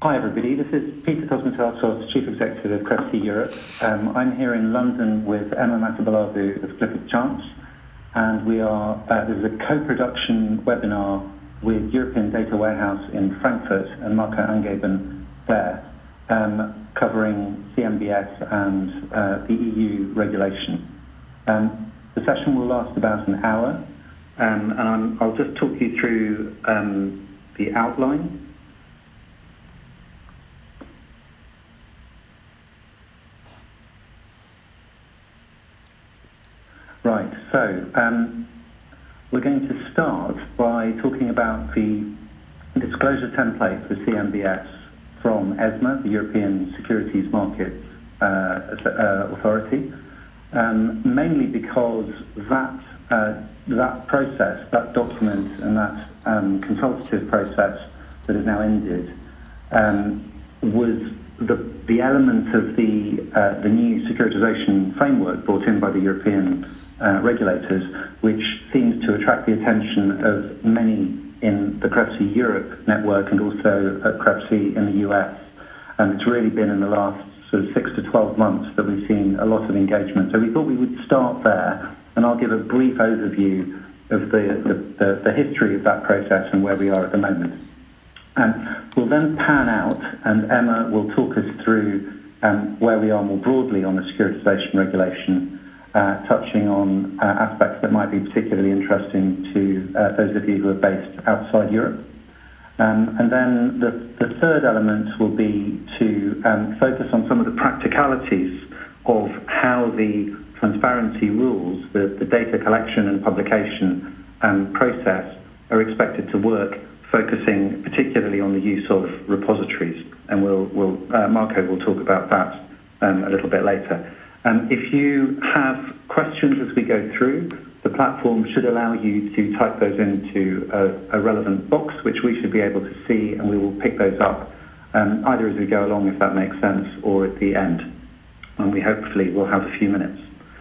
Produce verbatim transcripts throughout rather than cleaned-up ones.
Hi everybody, this is Peter Kosmatos, Chief Executive of CREFC Europe. Um, I'm here in London with Emma Matabeladou of Clifford Chance, and we are, uh, there's a co-production webinar with European Data Warehouse in Frankfurt and Marco Angeben there, um, covering C M B S and uh, the E U regulation. Um, the session will last about an hour, um, and I'm, I'll just talk you through um, the outline. Right, so um, we're going to start by talking about the disclosure template for C M B S from ESMA, the European Securities Markets uh, uh, Authority, um, mainly because that, uh, that process, that document and that um, consultative process that has now ended um, was the, the element of the, uh, the new securitization framework brought in by the European Uh, regulators, which seems to attract the attention of many in the CREFC Europe network and also at CREFC in the U S. And it's really been in the last sort of six to twelve months that we've seen a lot of engagement. So we thought we would start there, and I'll give a brief overview of the, the, the, the history of that process and where we are at the moment. And we'll then pan out, and Emma will talk us through um, where we are more broadly on the securitization regulation, Uh, touching on uh, aspects that might be particularly interesting to uh, those of you who are based outside Europe. Um, and then the, the third element will be to um, focus on some of the practicalities of how the transparency rules, the, the data collection and publication um, process are expected to work, focusing particularly on the use of repositories. And we'll, we'll, uh, Marco will talk about that um, a little bit later. Um, if you have questions as we go through, the platform should allow you to type those into a, a relevant box, which we should be able to see, and we will pick those up um, either as we go along, if that makes sense, or at the end. And we hopefully will have a few minutes.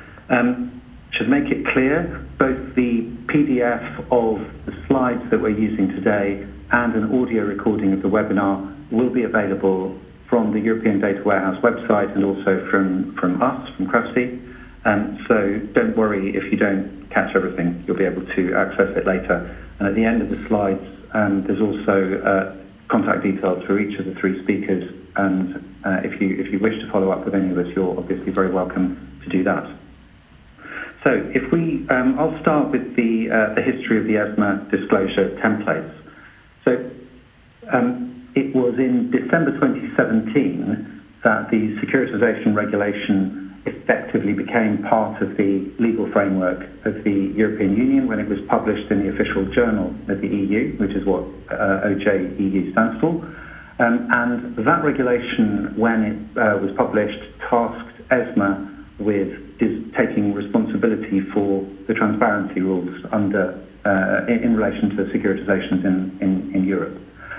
Um, should make it clear, both the P D F of the slides that we're using today and an audio recording of the webinar will be available from the European Data Warehouse website and also from, from us, from CREFC. Um, so don't worry if you don't catch everything, you'll be able to access it later. And at the end of the slides, um, there's also uh, contact details for each of the three speakers, and uh, if, you, if you wish to follow up with any of us, you're obviously very welcome to do that. So if we, um, I'll start with the, uh, the history of the ESMA disclosure templates. So. Um, It was in December twenty seventeen that the securitization regulation effectively became part of the legal framework of the European Union when it was published in the official journal of the E U, which is what uh, O J E U stands for. Um, and that regulation, when it uh, was published, tasked ESMA with taking responsibility for the transparency rules under uh, in, in relation to securitizations in, in, in Europe.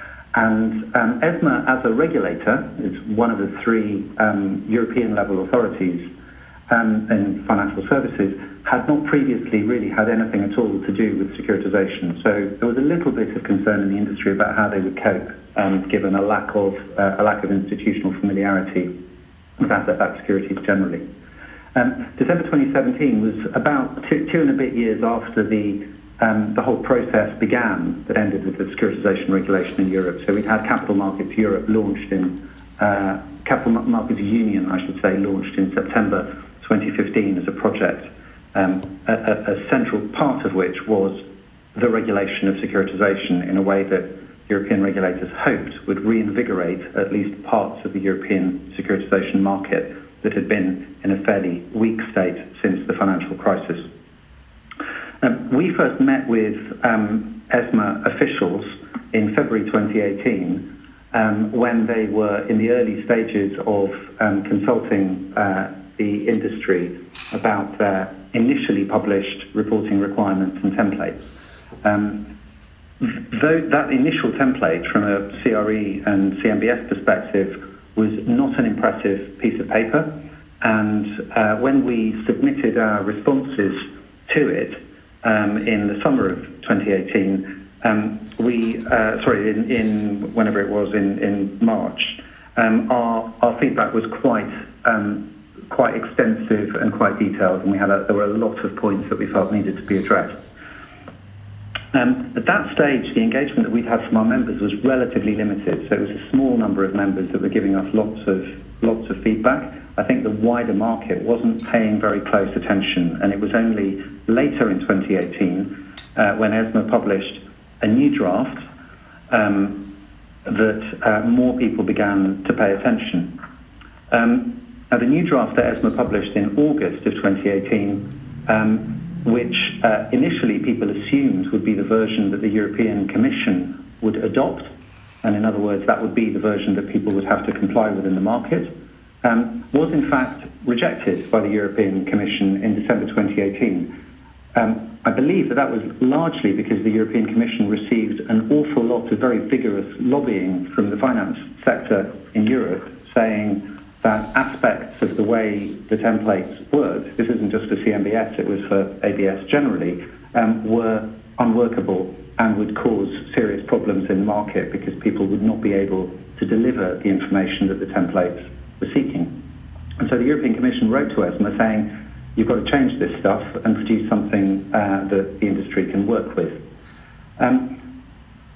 And um, ESMA, as a regulator, is one of the three um, European-level authorities um, in financial services, had not previously really had anything at all to do with securitization. So there was a little bit of concern in the industry about how they would cope, um, given a lack of uh, a lack of institutional familiarity with asset-backed securities generally. Um, December twenty seventeen was about two, two and a bit years after the Um, the whole process began that ended with the securitization regulation in Europe. So we'd had Capital Markets Europe launched in, uh, Capital Markets Union, I should say, launched in September twenty fifteen as a project, um, a, a, a central part of which was the regulation of securitization in a way that European regulators hoped would reinvigorate at least parts of the European securitization market that had been in a fairly weak state since the financial crisis. Um, we first met with um, ESMA officials in February twenty eighteen um, when they were in the early stages of um, consulting uh, the industry about their initially published reporting requirements and templates. Um, though that initial template from a C R E and C M B S perspective was not an impressive piece of paper, and uh, when we submitted our responses to it, Um, in the summer of twenty eighteen, um, we, uh, sorry, in, in whenever it was, in, in March, um, our, our feedback was quite um, quite extensive and quite detailed, and we had a, there were a lot of points that we felt needed to be addressed. Um, at that stage, the engagement that we'd had from our members was relatively limited, so it was a small number of members that were giving us lots of lots of feedback. I think the wider market wasn't paying very close attention, and it was only later in twenty eighteen uh, when ESMA published a new draft um, that uh, more people began to pay attention. Um, now, the new draft that ESMA published in August of twenty eighteen, um, which uh, initially people assumed would be the version that the European Commission would adopt, and in other words, that would be the version that people would have to comply with in the market, um, was in fact rejected by the European Commission in December twenty eighteen. Um, I believe that that was largely because the European Commission received an awful lot of very vigorous lobbying from the finance sector in Europe, saying that aspects of the way the templates worked, this isn't just for C M B S, it was for A B S generally, um, were unworkable and would cause serious problems in the market because people would not be able to deliver the information that the templates were seeking. And so the European Commission wrote to ESMA saying, you've got to change this stuff and produce something uh, that the industry can work with. Um,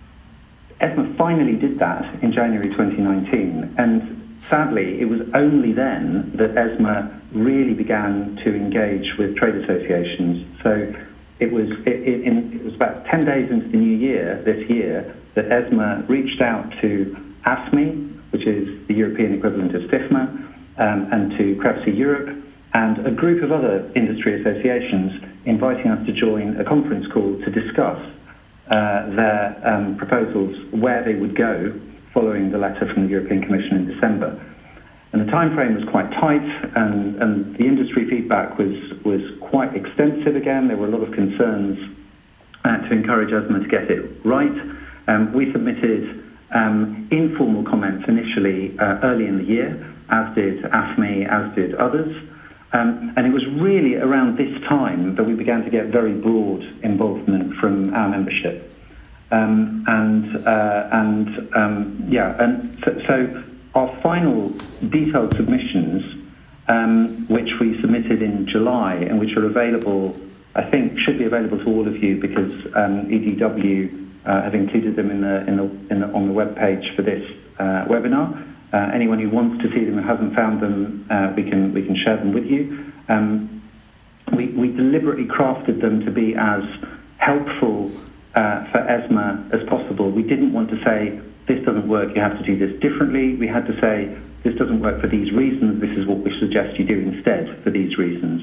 ESMA finally did that in January twenty nineteen, and sadly, it was only then that ESMA really began to engage with trade associations. So it was it, it, in, it was about ten days into the new year, this year, that ESMA reached out to ASME, which is the European equivalent of SIFMA, um, and to CREFSI Europe, and a group of other industry associations, inviting us to join a conference call to discuss uh, their um, proposals, where they would go following the letter from the European Commission in December. And the time frame was quite tight, and, and the industry feedback was, was quite extensive again. There were a lot of concerns uh, to encourage ESMA to get it right. Um, we submitted um, informal comments initially uh, early in the year, as did ASME, as did others. Um, and it was really around this time that we began to get very broad involvement from our membership. Um, and uh, and um, yeah, and so, so our final detailed submissions, um, which we submitted in July and which are available, I think, should be available to all of you because um, E D W uh, have included them in the, in the, in the on the web page for this uh, webinar. Uh, anyone who wants to see them and hasn't found them, uh, we can we can share them with you. Um, we we deliberately crafted them to be as helpful Uh, for ESMA as possible. We didn't want to say, this doesn't work, you have to do this differently. We had to say, this doesn't work for these reasons, this is what we suggest you do instead for these reasons.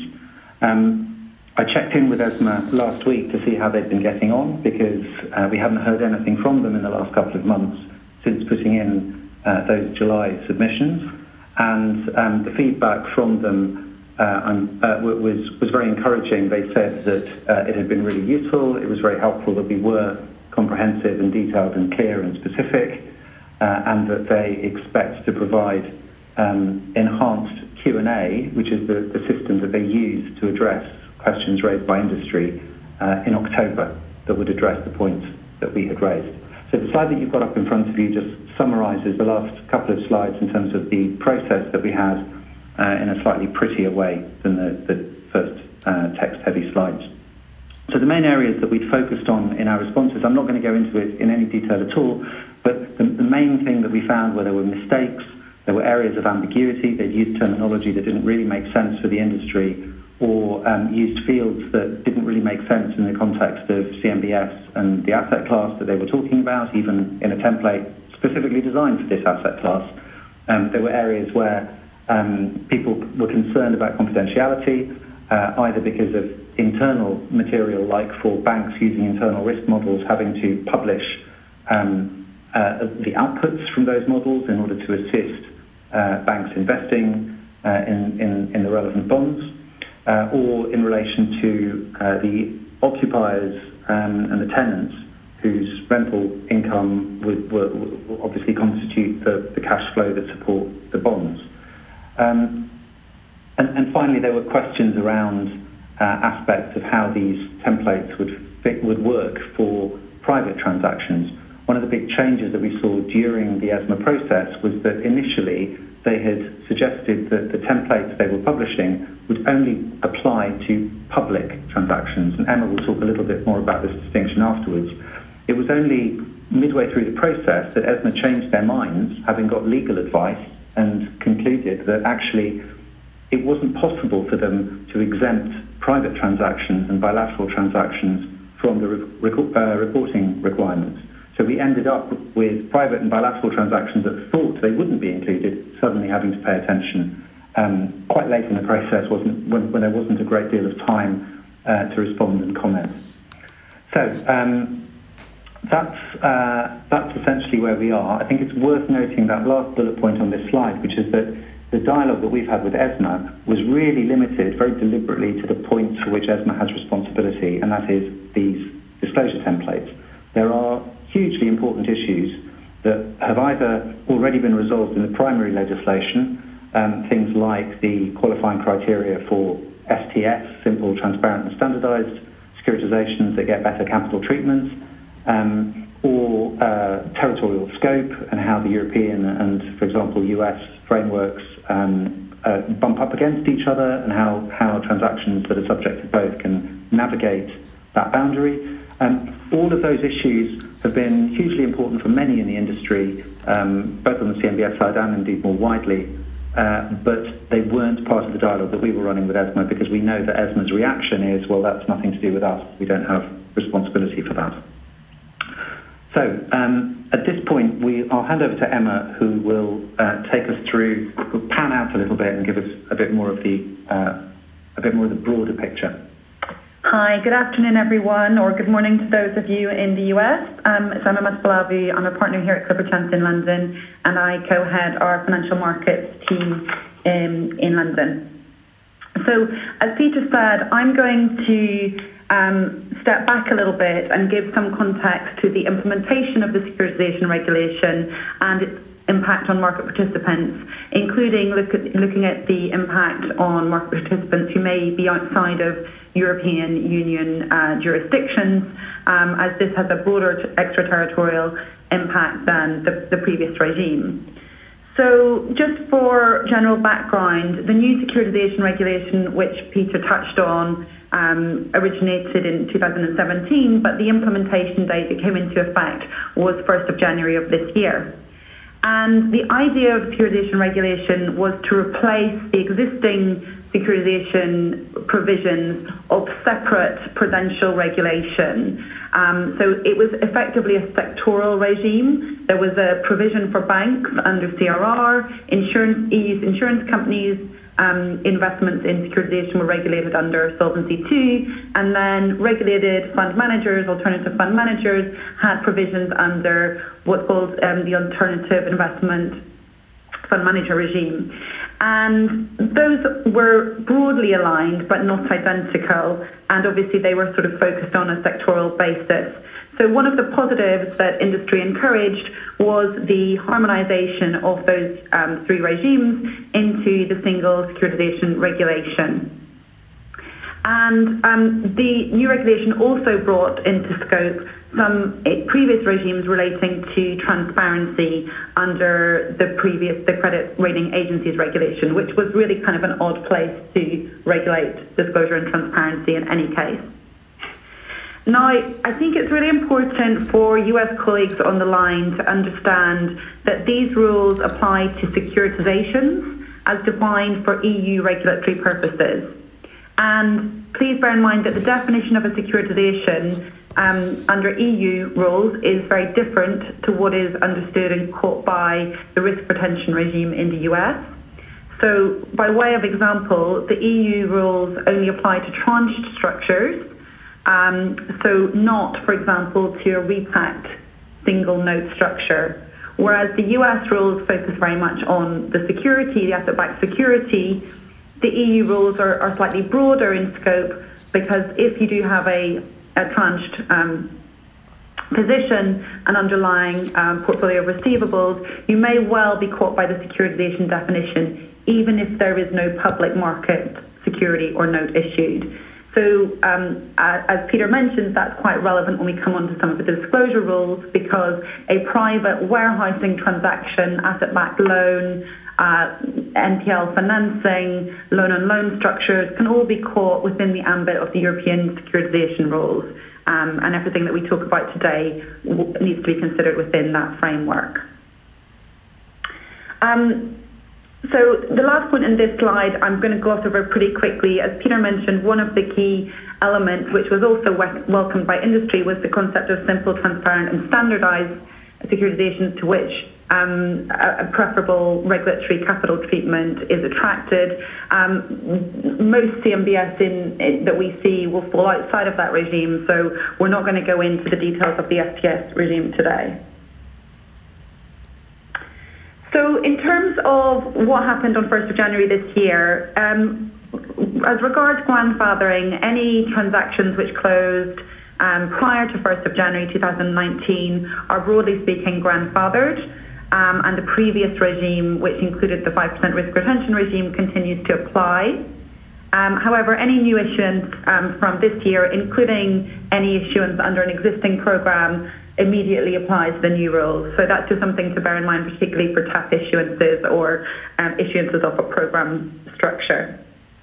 Um, I checked in with ESMA last week to see how they've been getting on because uh, we hadn't heard anything from them in the last couple of months since putting in uh, those July submissions. And um, the feedback from them Uh, uh, was, was very encouraging. They said that uh, it had been really useful, it was very helpful that we were comprehensive and detailed and clear and specific, uh, and that they expect to provide um, enhanced Q and A, which is the, the system that they use to address questions raised by industry uh, in October that would address the points that we had raised. So the slide that you've got up in front of you just summarises the last couple of slides in terms of the process that we had Uh, in a slightly prettier way than the, the first uh, text-heavy slides. So the main areas that we'd focused on in our responses, I'm not going to go into it in any detail at all, but the, the main thing that we found were there were mistakes, there were areas of ambiguity, they'd used terminology that didn't really make sense for the industry, or um, used fields that didn't really make sense in the context of C M B S and the asset class that they were talking about, even in a template specifically designed for this asset class. Um, there were areas where Um, people were concerned about confidentiality, uh, either because of internal material, like for banks using internal risk models, having to publish um, uh, the outputs from those models in order to assist uh, banks investing uh, in, in, in the relevant bonds, uh, or in relation to uh, the occupiers um, and the tenants whose rental income would, would, would obviously constitute the, the cash flow that support the bonds. Um, and, and finally, there were questions around uh, aspects of how these templates would fit, would work for private transactions. One of the big changes that we saw during the ESMA process was that initially they had suggested that the templates they were publishing would only apply to public transactions, and Emma will talk a little bit more about this distinction afterwards. It was only midway through the process that ESMA changed their minds, having got legal advice, and concluded that actually it wasn't possible for them to exempt private transactions and bilateral transactions from the re- uh, reporting requirements. So we ended up with private and bilateral transactions that thought they wouldn't be included, suddenly having to pay attention um, quite late in the process, wasn't when, when there wasn't a great deal of time uh, to respond and comment. So um, that's uh, that's essentially where we are. I think it's worth noting that last bullet point on this slide, which is that the dialogue that we've had with ESMA was really limited very deliberately to the point for which ESMA has responsibility, and that is these disclosure templates. There are hugely important issues that have either already been resolved in the primary legislation, um, things like the qualifying criteria for S T S, simple, transparent and standardized securitizations that get better capital treatment, um, or uh, territorial scope and how the European and, for example, U S frameworks um, uh, bump up against each other, and how, how transactions that are subject to both can navigate that boundary. Um, all of those issues have been hugely important for many in the industry, um, both on the C M B S side and indeed more widely, uh, but they weren't part of the dialogue that we were running with ESMA, because we know that ESMA's reaction is, well, that's nothing to do with us. We don't have responsibility for that. So um, at this point, we, I'll hand over to Emma, who will uh, take us through, will pan out a little bit and give us a bit more of the, uh, a bit more of the broader picture. Hi, good afternoon everyone, or good morning to those of you in the U S. Um, so I'm Emma Spalavi, I'm a partner here at Clifford Chance in London, and I co-head our financial markets team in, in London. So as Peter said, I'm going to um, step back a little bit and give some context to the implementation of the securitization regulation and its impact on market participants, including look at, looking at the impact on market participants who may be outside of European Union uh, jurisdictions, um, as this has a broader extraterritorial impact than the, the previous regime. So just for general background, the new securitization regulation, which Peter touched on, um, originated in two thousand seventeen, but the implementation date that came into effect was first of January of this year. And the idea of securitization regulation was to replace the existing securitization provisions of separate prudential regulation. Um, so it was effectively a sectoral regime. There was a provision for banks under C R R, insurance, E U's insurance companies, um, investments in securitization were regulated under Solvency two, and then regulated fund managers, alternative fund managers, had provisions under what's called um, the alternative investment fund manager regime. And those were broadly aligned but not identical, and obviously they were sort of focused on a sectoral basis. So one of the positives that industry encouraged was the harmonization of those um, three regimes into the single securitization regulation. And um, the new regulation also brought into scope some previous regimes relating to transparency under the previous, the credit rating agencies regulation, which was really kind of an odd place to regulate disclosure and transparency in any case. Now, I think it's really important for U S colleagues on the line to understand that these rules apply to securitizations as defined for E U regulatory purposes. And please bear in mind that the definition of a securitization um, under E U rules is very different to what is understood and caught by the risk retention regime in the U S. So by way of example, the E U rules only apply to tranched structures, um, so not, for example, to a repacked single note structure. Whereas the U S rules focus very much on the security, the asset-backed security. The E U rules are, are slightly broader in scope, because if you do have a, a tranched um, position, an underlying um, portfolio of receivables, you may well be caught by the securitization definition, even if there is no public market security or note issued. So um, as Peter mentioned, that's quite relevant when we come on to some of the disclosure rules, because a private warehousing transaction, asset-backed loan, uh, N P L financing, loan-on-loan structures can all be caught within the ambit of the European securitization rules. Um, and everything that we talk about today w- needs to be considered within that framework. Um, so the last point in this slide I'm going to gloss over pretty quickly. As Peter mentioned, one of the key elements which was also we- welcomed by industry was the concept of simple, transparent and standardised securitizations, to which um, a, a preferable regulatory capital treatment is attracted. Um, most C M B S in, in, that we see will fall outside of that regime, so we're not going to go into the details of the S T S regime today. So in terms of what happened on first of January this year, um, as regards grandfathering, any transactions which closed um, prior to first of January two thousand nineteen are broadly speaking grandfathered, um, and the previous regime, which included the five percent risk retention regime, continues to apply. Um, however, any new issuance um, from this year, including any issuance under an existing programme, immediately applies the new rules. So that's just something to bear in mind, particularly for T A F issuances or um, issuances of a programme structure.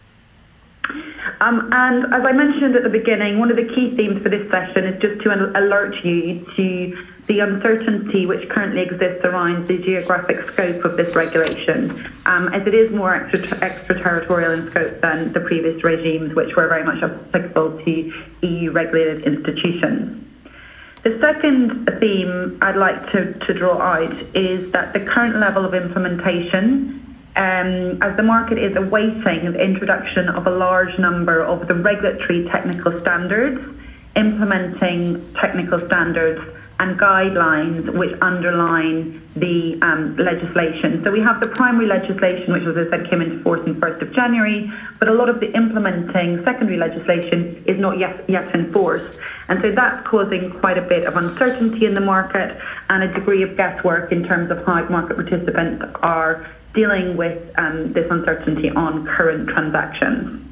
Um, and as I mentioned at the beginning, one of the key themes for this session is just to alert you to the uncertainty which currently exists around the geographic scope of this regulation, um, as it is more extra, extraterritorial in scope than the previous regimes, which were very much applicable to E U-regulated institutions. The second theme I'd like to, to draw out is that the current level of implementation, um, as the market is awaiting the introduction of a large number of the regulatory technical standards, implementing technical standards and guidelines which underline the um, legislation. So we have the primary legislation, which, as I said, came into force on first of January, but a lot of the implementing secondary legislation is not yet, yet in force. And so that's causing quite a bit of uncertainty in the market and a degree of guesswork in terms of how market participants are dealing with um, this uncertainty on current transactions.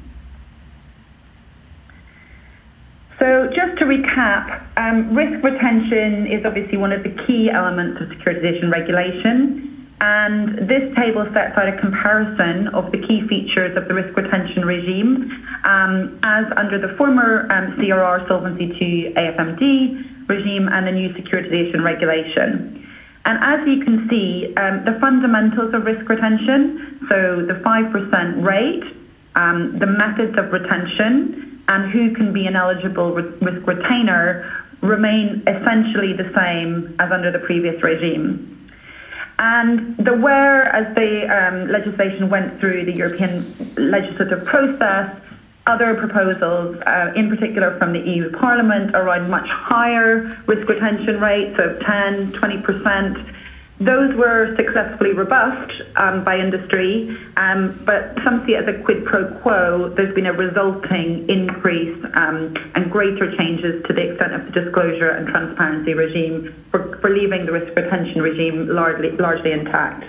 So just to recap, um, risk retention is obviously one of the key elements of securitization regulation, and this table sets out a comparison of the key features of the risk retention regime um, as under the former um, C R R Solvency two A F M D regime and the new securitization regulation. And as you can see, um, the fundamentals of risk retention, so the five percent rate, um, the methods of retention, and who can be an eligible risk retainer remain essentially the same as under the previous regime. And the where, as the um, legislation went through the European legislative process, other proposals, uh, in particular from the E U Parliament, around much higher risk retention rates of ten, twenty percent. Those were successfully rebuffed um, by industry, um, but some see it as a quid pro quo. There's been a resulting increase um, and greater changes to the extent of the disclosure and transparency regime for, for leaving the risk retention regime largely, largely intact.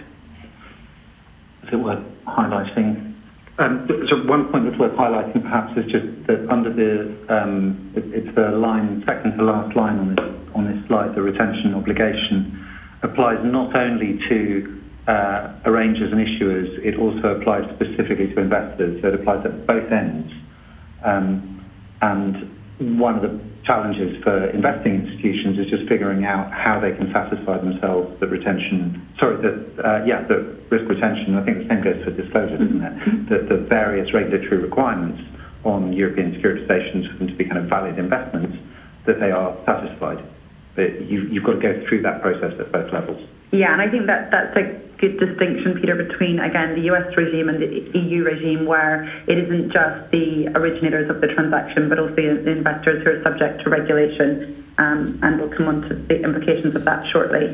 Is it worth highlighting? Um, so one point that's worth highlighting perhaps is just that under the, um, it, it's the line, second to last line on this, on this slide, the retention obligation applies not only to uh, arrangers and issuers, it also applies specifically to investors, so it applies at both ends. Um, and one of the challenges for investing institutions is just figuring out how they can satisfy themselves that retention, sorry, that, uh, yeah, the risk retention, I think the same goes for disclosure, doesn't it? That the various regulatory requirements on European securitizations for them to be kind of valid investments, that they are satisfied. But you, you've got to go through that process at both levels. Yeah, and I think that that's a good distinction, Peter, between, again, the U S regime and the E U regime, where it isn't just the originators of the transaction, but also the investors who are subject to regulation, um, and we'll come on to the implications of that shortly.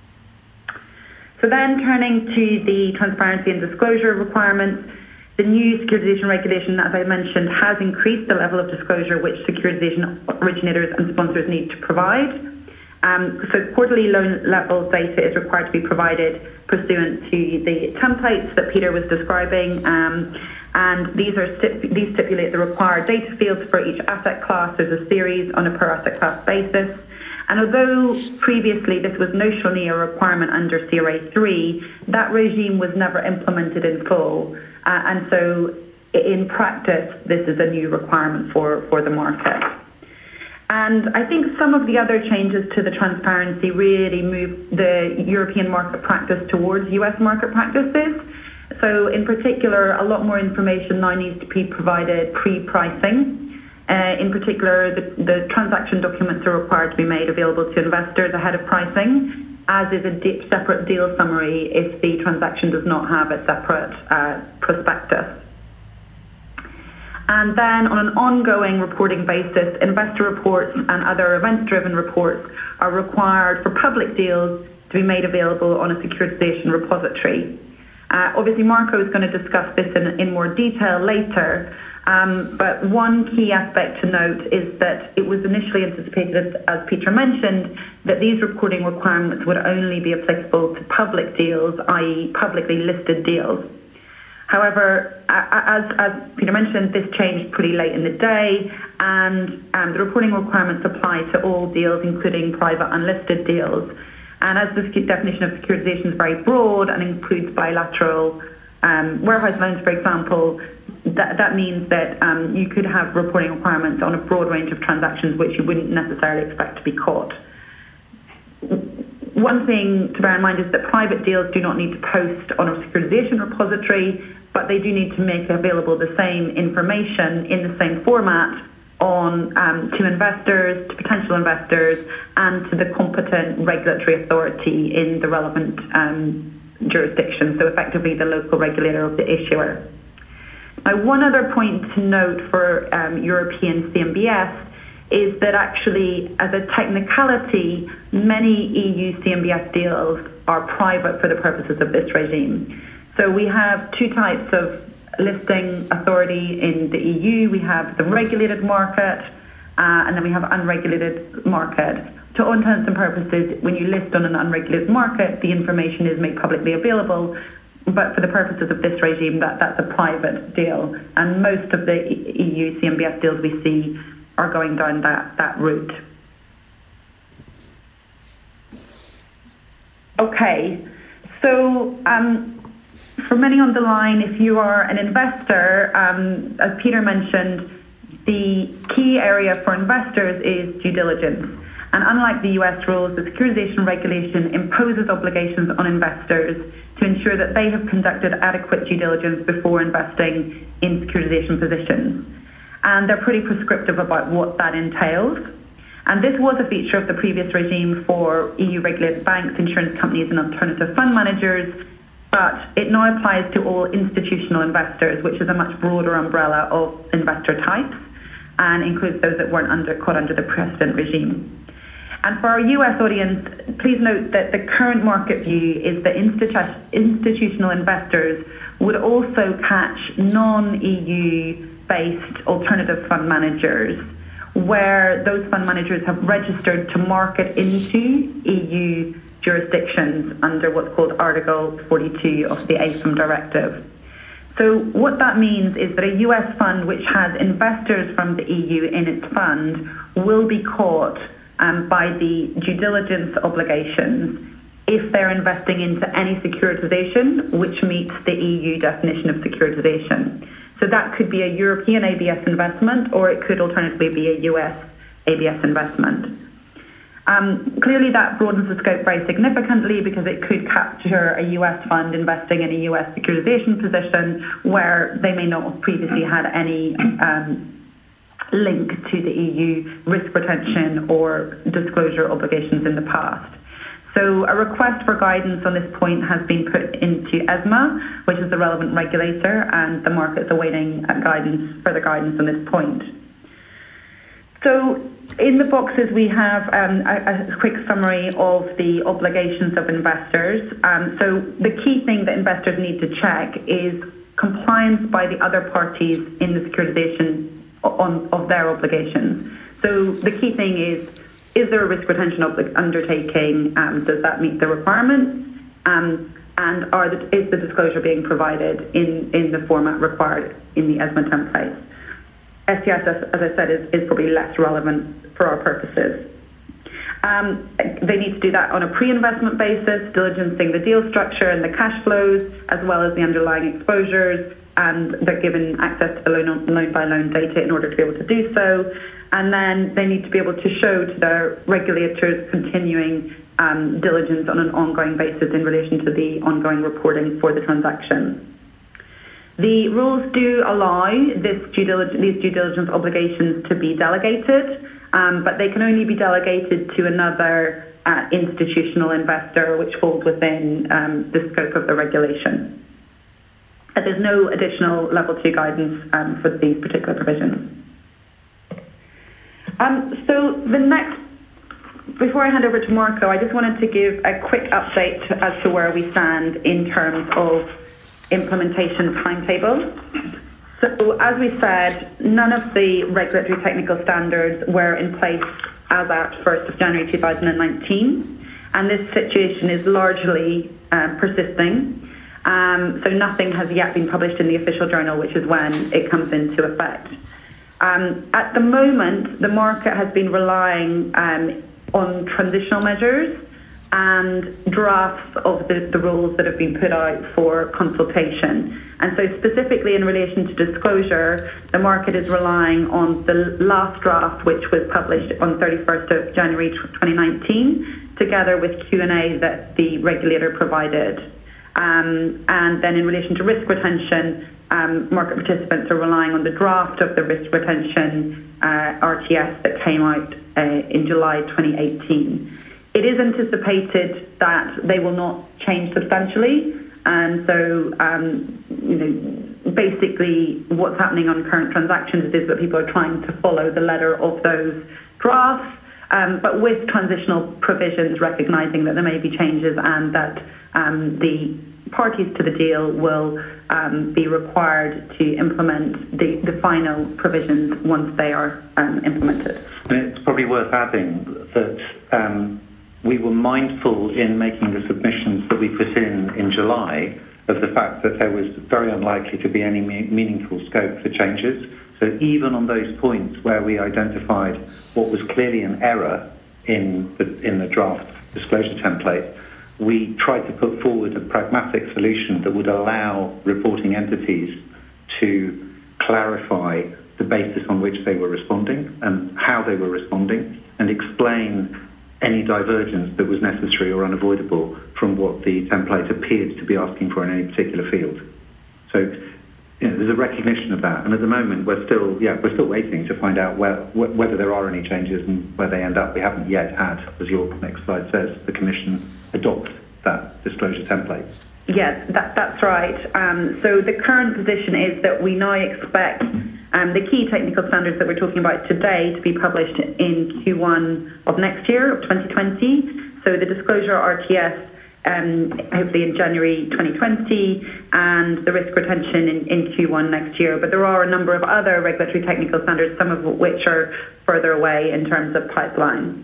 So then turning to the transparency and disclosure requirements, the new securitization regulation, as I mentioned, has increased the level of disclosure which securitization originators and sponsors need to provide. Um, so quarterly loan level data is required to be provided pursuant to the templates that Peter was describing, um, and these are stip- these stipulate the required data fields for each asset class. There's a series on a per asset class basis. And although previously this was notionally a requirement under C R A three, that regime was never implemented in full. Uh, and so in practice, this is a new requirement for, for the market. And I think some of the other changes to the transparency really move the European market practice towards U S market practices. So in particular, a lot more information now needs to be provided pre-pricing. Uh, in particular, the, the transaction documents are required to be made available to investors ahead of pricing, as is a de- separate deal summary if the transaction does not have a separate uh, prospectus. And then on an ongoing reporting basis, investor reports and other event-driven reports are required for public deals to be made available on a securitization repository. Uh, obviously, Marco is going to discuss this in, in more detail later. Um, but one key aspect to note is that it was initially anticipated, as, as Peter mentioned, that these reporting requirements would only be applicable to public deals, that is publicly listed deals. However, as, as Peter mentioned, this changed pretty late in the day, and um, the reporting requirements apply to all deals, including private unlisted deals. And as the definition of securitization is very broad and includes bilateral um, warehouse loans, for example, That, that means that um, you could have reporting requirements on a broad range of transactions which you wouldn't necessarily expect to be caught. One thing to bear in mind is that private deals do not need to post on a securitization repository, but they do need to make available the same information in the same format on um, to investors, to potential investors, and to the competent regulatory authority in the relevant um, jurisdiction, so effectively the local regulator of the issuer. Now, one other point to note for um, European C M B S is that actually, as a technicality, many E U C M B S deals are private for the purposes of this regime. So we have two types of listing authority in the E U. We have the regulated market, uh, and then we have unregulated market. To all intents and purposes, when you list on an unregulated market, the information is made publicly available. But for the purposes of this regime, that, that's a private deal. And most of the E U C M B S deals we see are going down that, that route. Okay, so um, for many on the line, if you are an investor, um, as Peter mentioned, the key area for investors is due diligence. And unlike the U S rules, the securitization regulation imposes obligations on investors to ensure that they have conducted adequate due diligence before investing in securitization positions. And they're pretty prescriptive about what that entails. And this was a feature of the previous regime for E U-regulated banks, insurance companies, and alternative fund managers, but it now applies to all institutional investors, which is a much broader umbrella of investor types, and includes those that weren't under, caught under the precedent regime. And for our U S audience, please note that the current market view is that institu- institutional investors would also catch non-E U-based alternative fund managers, where those fund managers have registered to market into E U jurisdictions under what's called Article forty-two of the A I F M directive. So what that means is that a U S fund which has investors from the E U in its fund will be caught Um, by the due diligence obligations if they're investing into any securitization which meets the E U definition of securitization. So that could be a European A B S investment, or it could alternatively be a U S A B S investment. Um, clearly that broadens the scope very significantly because it could capture a U S fund investing in a U S securitization position where they may not have previously had any um, link to the E U risk retention or disclosure obligations in the past. So a request for guidance on this point has been put into ESMA, which is the relevant regulator, and the market's awaiting guidance, further guidance on this point. So in the boxes we have um, a, a quick summary of the obligations of investors. Um, so the key thing that investors need to check is compliance by the other parties in the securitization On, of their obligations. So the key thing is is there a risk retention undertaking? Um, does that meet the requirements? Um, and are the, is the disclosure being provided in, in the format required in the ESMA template? S T S, as, as I said, is, is probably less relevant for our purposes. Um, they need to do that on a pre-investment basis, diligencing the deal structure and the cash flows, as well as the underlying exposures, and they're given access to the loan, loan by loan data in order to be able to do so. And then they need to be able to show to their regulators continuing um, diligence on an ongoing basis in relation to the ongoing reporting for the transaction. The rules do allow this due diligence, these due diligence obligations to be delegated, um, but they can only be delegated to another uh, institutional investor, which falls within um, the scope of the regulation. Uh, there's no additional level two guidance um, for these particular provisions. Um, so the next, before I hand over to Marco, I just wanted to give a quick update as to where we stand in terms of implementation timetable. So as we said, none of the regulatory technical standards were in place as at first of January two thousand nineteen, and this situation is largely uh, persisting. Um, so nothing has yet been published in the official journal, which is when it comes into effect. Um, at the moment, the market has been relying um, on transitional measures and drafts of the, the rules that have been put out for consultation. And so specifically in relation to disclosure, the market is relying on the last draft, which was published on thirty-first of January twenty nineteen, together with Q and A that the regulator provided. Um, and then in relation to risk retention, um, market participants are relying on the draft of the risk retention uh, R T S that came out uh, in July twenty eighteen. It is anticipated that they will not change substantially, and so um, you know, basically what's happening on current transactions is that people are trying to follow the letter of those drafts, um, but with transitional provisions, recognising that there may be changes and that um, the parties to the deal will um, be required to implement the, the final provisions once they are um, implemented. It's probably worth adding that um, we were mindful in making the submissions that we put in in July of the fact that there was very unlikely to be any me- meaningful scope for changes. So even on those points where we identified what was clearly an error in the, in the draft disclosure template, we tried to put forward a pragmatic solution that would allow reporting entities to clarify the basis on which they were responding and how they were responding, and explain any divergence that was necessary or unavoidable from what the template appeared to be asking for in any particular field. So, you know, there's a recognition of that, and at the moment we're still, yeah, we're still waiting to find out where, wh- whether there are any changes and where they end up. We haven't yet had, as your next slide says, the Commission adopt that disclosure template. Yes, that, that's right. Um, so the current position is that we now expect um, the key technical standards that we're talking about today to be published in Q one of next year, of twenty twenty. So the disclosure R T S um, hopefully in January twenty twenty, and the risk retention in, in Q one next year. But there are a number of other regulatory technical standards, some of which are further away in terms of pipeline.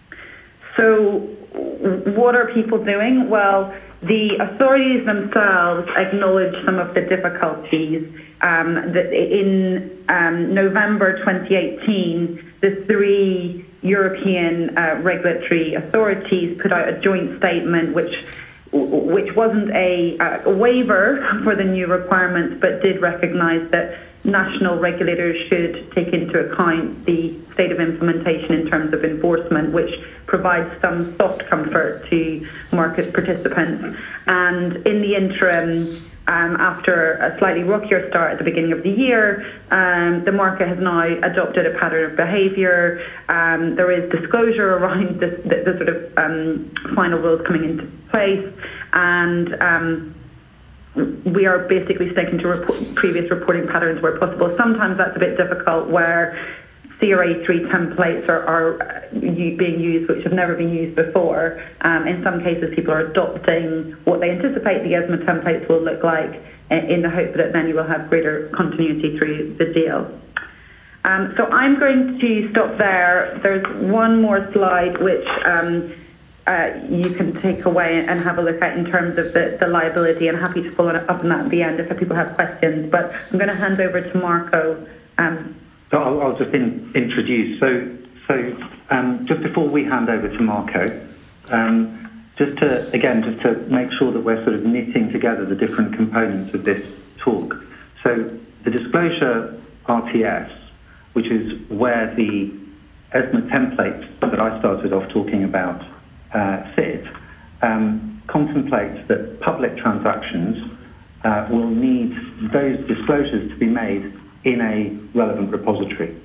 So what are people doing? Well, the authorities themselves acknowledge some of the difficulties. Um, that in um, November twenty eighteen, the three European uh, regulatory authorities put out a joint statement which which wasn't a, a waiver for the new requirements, but did recognise that national regulators should take into account the state of implementation in terms of enforcement, which provides some soft comfort to market participants. And in the interim, um, after a slightly rockier start at the beginning of the year, um, the market has now adopted a pattern of behaviour. Um, there is disclosure around this, the, the sort of um, final rules coming into place, and um, we are basically sticking to report, previous reporting patterns where possible. Sometimes that's a bit difficult where C R A three templates are, are being used which have never been used before. Um, in some cases, people are adopting what they anticipate the ESMA templates will look like in the hope that then you will have greater continuity through the deal. Um, so I'm going to stop there. There's one more slide which um, uh, you can take away and have a look at in terms of the, the liability, and happy to follow up on that at the end if people have questions. But I'm going to hand over to Marco. Um, so I'll, I'll just in, introduce. So, so um, just before we hand over to Marco, um, just to, again, just to make sure that we're sort of knitting together the different components of this talk. So the disclosure R T S, which is where the ESMA template that I started off talking about uh, sit, um, contemplates that public transactions uh, will need those disclosures to be made in a relevant repository.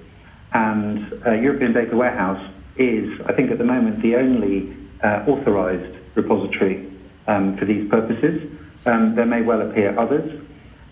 And uh, European Data Warehouse is, I think at the moment, the only uh, authorized repository um, for these purposes. Um, there may well appear others.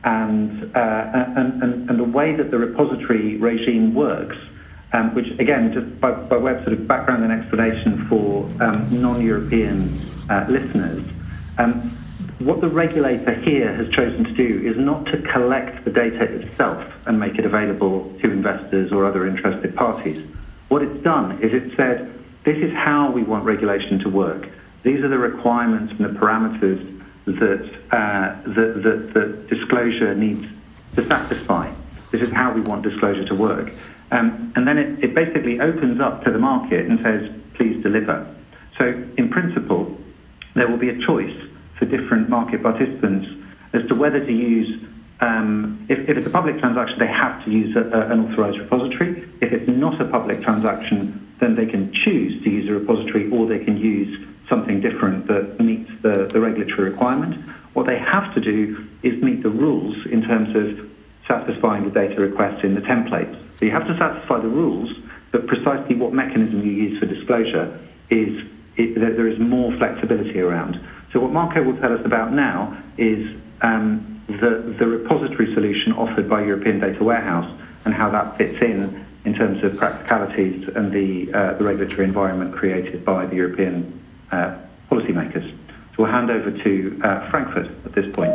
And, uh, and, and, and the way that the repository regime works, um, which again, just by, by way of sort of background and explanation for um, non-European uh, listeners, um, what the regulator here has chosen to do is not to collect the data itself and make it available to investors or other interested parties. What it's done is it said, this is how we want regulation to work. These are the requirements and the parameters that, uh, that, that, that disclosure needs to satisfy. This is how we want disclosure to work. Um, and then it, it basically opens up to the market and says, please deliver. So in principle, there will be a choice for different market participants as to whether to use, um, if, if it's a public transaction, they have to use a, a, an authorized repository. If it's not a public transaction, then they can choose to use a repository, or they can use something different that meets the, the regulatory requirement. What they have to do is meet the rules in terms of satisfying the data requests in the template. So you have to satisfy the rules, but precisely what mechanism you use for disclosure is it, there is more flexibility around. So what Marco will tell us about now is um, the, the repository solution offered by European Data Warehouse and how that fits in in terms of practicalities and the, uh, the regulatory environment created by the European Uh, policymakers. So we'll hand over to uh, Frankfurt at this point.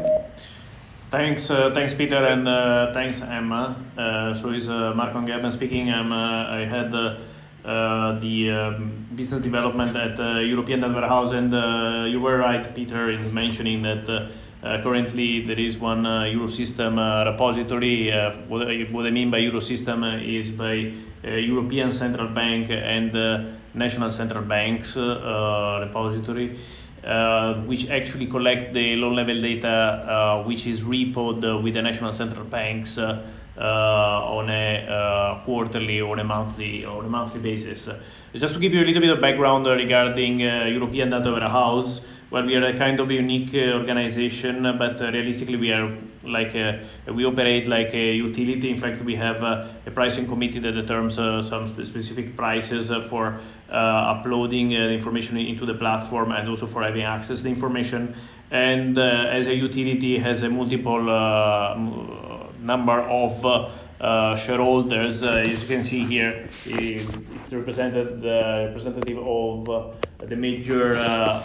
Thanks, uh, thanks Peter, and uh, thanks Emma. Uh, so it's uh, Marco Gerben speaking. I'm, uh, I had uh, uh, the um, business development at uh, European Data Warehouse, and uh, you were right, Peter, in mentioning that uh, uh, currently there is one uh, Eurosystem uh, repository. Uh, what, I, what I mean by Eurosystem uh, is by uh, European Central Bank and uh, national central banks uh, repository, uh, which actually collect the low-level data, uh, which is repoed uh, with the national central banks uh, uh, on a uh, quarterly or a monthly or a monthly basis. Uh, just to give you a little bit of background uh, regarding uh, European Data Warehouse, well, we are a kind of a unique uh, organization, but uh, realistically we are like a, we operate like a utility. In fact, we have uh, a pricing committee that determines uh, some specific prices uh, for uh, uploading uh, the information into the platform and also for having access to the information. And uh, as a utility, has a multiple uh, number of uh, uh, shareholders. Uh, as you can see here, it's represented the representative of uh, the major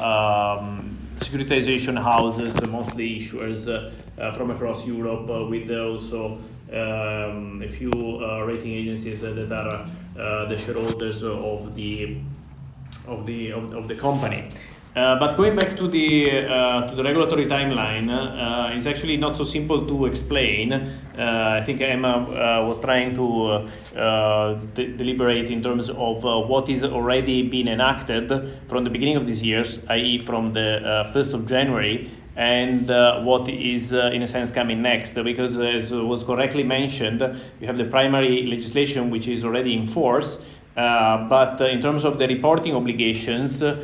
uh, um, securitization houses, uh, monthly issuers uh, uh, from across Europe, uh, with also um, a few uh, rating agencies uh, that are uh, the shareholders of the of the of, of the company. Uh, but going back to the uh, to the regulatory timeline, uh, it's actually not so simple to explain. Uh, I think Emma uh, was trying to uh, uh, de- deliberate in terms of uh, what is already been enacted from the beginning of this year, that is from the uh, first of January, and uh, what is uh, in a sense coming next. Because as was correctly mentioned, you have the primary legislation which is already in force. Uh, but uh, in terms of the reporting obligations, uh,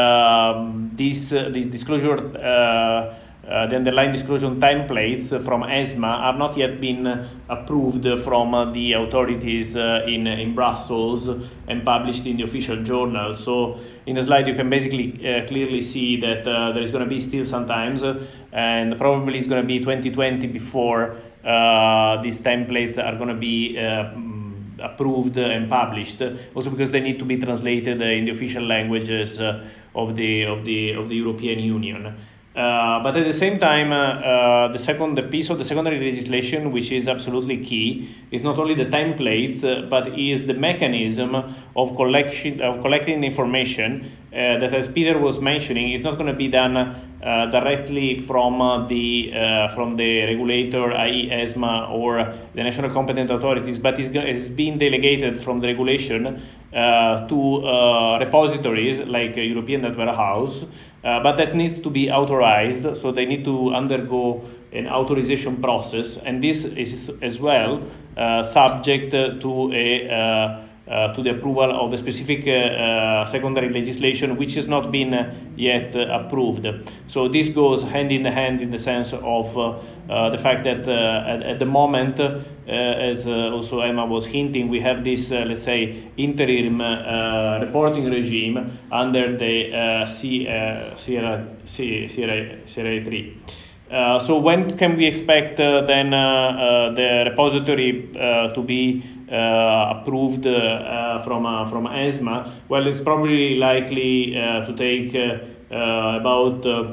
this uh, the disclosure, uh, uh, the underlying disclosure templates from ESMA have not yet been approved from uh, the authorities uh, in in Brussels and published in the official journal. So in the slide you can basically uh, clearly see that uh, there is going to be still some times, uh, and probably it's going to be twenty twenty before uh, these templates are going to be uh, approved and published, also because they need to be translated in the official languages of the of the of the European Union. Uh, but at the same time, uh, uh, the second, the piece of the secondary legislation, which is absolutely key, is not only the templates, uh, but is the mechanism of collection of collecting the information uh, that, as Peter was mentioning, is not going to be done uh, directly from uh, the uh, from the regulator, that is, ESMA, or the national competent authorities, but is, is being delegated from the regulation uh, to uh, repositories like uh, European Data Warehouse. Uh, but that needs to be authorized, so they need to undergo an authorization process, and this is as well uh, subject to a uh, uh, to the approval of a specific uh, uh, secondary legislation, which has not been uh, yet uh, approved. So this goes hand in hand in the sense of uh, uh, the fact that uh, at, at the moment, uh, as uh, also Emma was hinting, we have this, uh, let's say, interim uh, reporting regime under the uh, C, uh, Sierra, C, Sierra, Sierra three. Uh, so when can we expect uh, then uh, uh, the repository uh, to be uh, approved uh, from uh, from ESMA? Well, it's probably likely uh, to take uh, uh, about uh,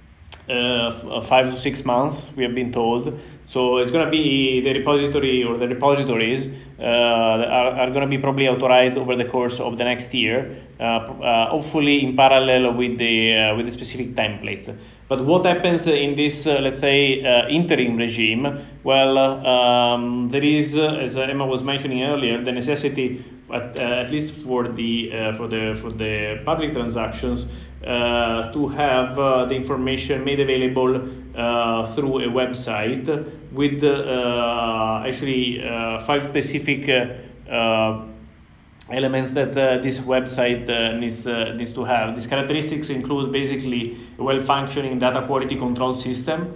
uh, five to six months, we have been told. So it's going to be the repository or the repositories uh, are, are going to be probably authorized over the course of the next year, uh, uh, hopefully in parallel with the uh, with the specific templates. But what happens in this, uh, let's say, uh, interim regime? Well, uh, um, there is, uh, as Emma was mentioning earlier, the necessity, at, uh, at least for the uh, for the for the public transactions, uh, to have uh, the information made available uh, through a website with uh, actually uh, five specific uh, uh, elements that uh, this website uh, needs uh, needs to have. These characteristics include basically a well-functioning data quality control system.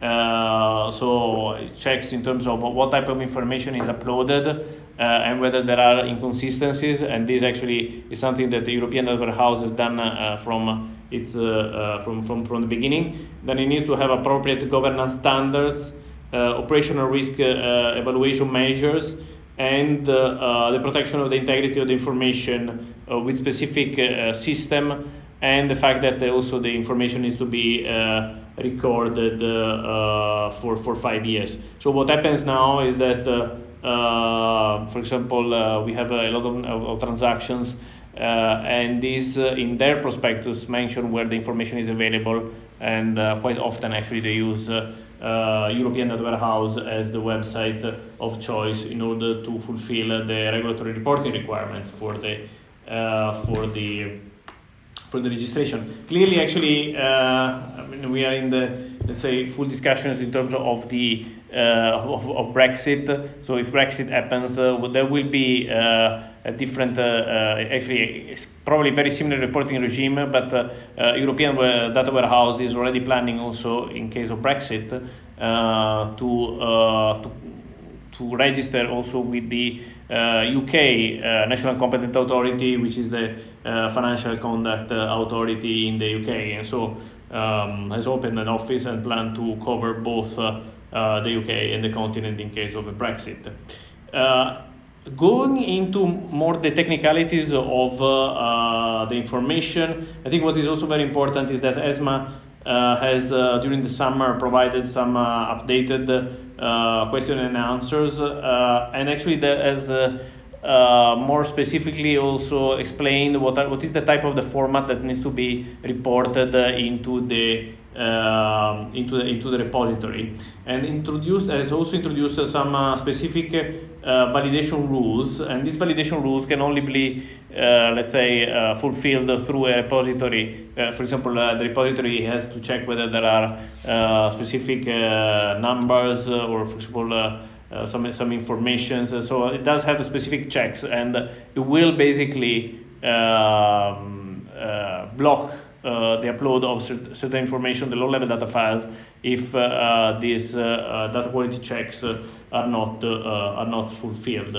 Uh, so it checks in terms of what type of information is uploaded uh, and whether there are inconsistencies. And this actually is something that the European Data Warehouse has done uh, from its uh, uh, from from from the beginning. Then it needs to have appropriate governance standards, uh, operational risk uh, evaluation measures, and uh, uh, the protection of the integrity of the information uh, with specific uh, system, and the fact that also the information needs to be uh, recorded uh, uh, for, for five years. So what happens now is that, uh, uh, for example, uh, we have a lot of, of, of transactions uh, and these uh, in their prospectus mention where the information is available, and uh, quite often actually they use uh, Uh, European Data Warehouse as the website of choice in order to fulfill the regulatory reporting requirements for the uh, for the for the registration. Clearly, actually, uh, I mean, we are in the, let's say, full discussions in terms of the uh, of, of Brexit. So if Brexit happens, uh, there will be uh, a different, uh, uh, actually, it's probably very similar reporting regime, but uh, uh, European Data Warehouse is already planning also, in case of Brexit, uh, to, uh, to to register also with the uh, U K uh, National Competent Authority, which is the uh, Financial Conduct Authority in the U K, and so um, has opened an office and plan to cover both uh, uh, the U K and the continent in case of a Brexit. Uh, Going into more the technicalities of uh, uh, the information, I think what is also very important is that ESMA uh, has uh, during the summer provided some uh, updated uh, question and answers, uh, and actually that has uh, uh, more specifically also explained what are, what is the type of the format that needs to be reported uh, into the uh, into the into the repository, and introduced has also introduced uh, some uh, specific uh, validation rules, and these validation rules can only be uh, let's say uh, fulfilled through a repository. Uh, for example, uh, the repository has to check whether there are uh, specific uh, numbers uh, or, for example, uh, uh, some some information. So it does have specific checks, and it will basically um, uh, block Uh, the upload of certain information, the low-level data files, if uh, uh, these uh, uh, data quality checks uh, are not uh, are not fulfilled.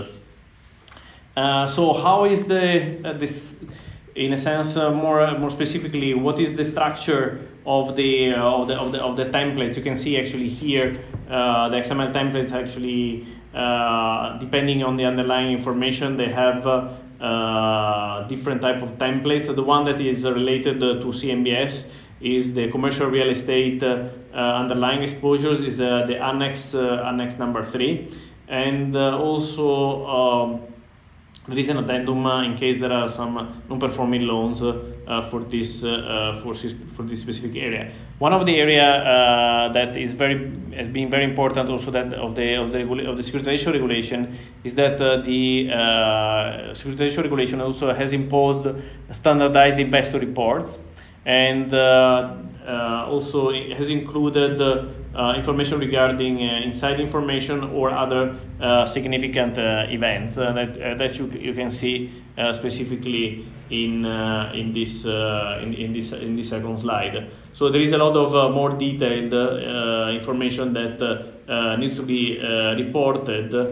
Uh, so, how is the uh, this, in a sense, uh, more more specifically, what is the structure of the uh, of the of the of the templates? You can see actually here uh, the X M L templates actually, uh, depending on the underlying information, they have. Uh, Uh, different type of templates. The one that is related uh, to C M B S is the commercial real estate uh, uh, underlying exposures, is uh, the annex uh, annex number three, and uh, also um, there is an addendum uh, in case there are some non-performing loans uh, uh, for this uh, for for this specific area. One of the area uh, that is very has been very important also that of the of the of the securitization regulation is that uh, the uh, securitization regulation also has imposed standardized investor reports, and uh, uh, also it has included uh, uh, information regarding uh, inside information or other uh, significant uh, events uh, that uh, that you you can see uh, specifically in uh, in this uh, in, in this in this second slide. So there is a lot of uh, more detailed uh, information that uh, uh, needs to be uh, reported uh,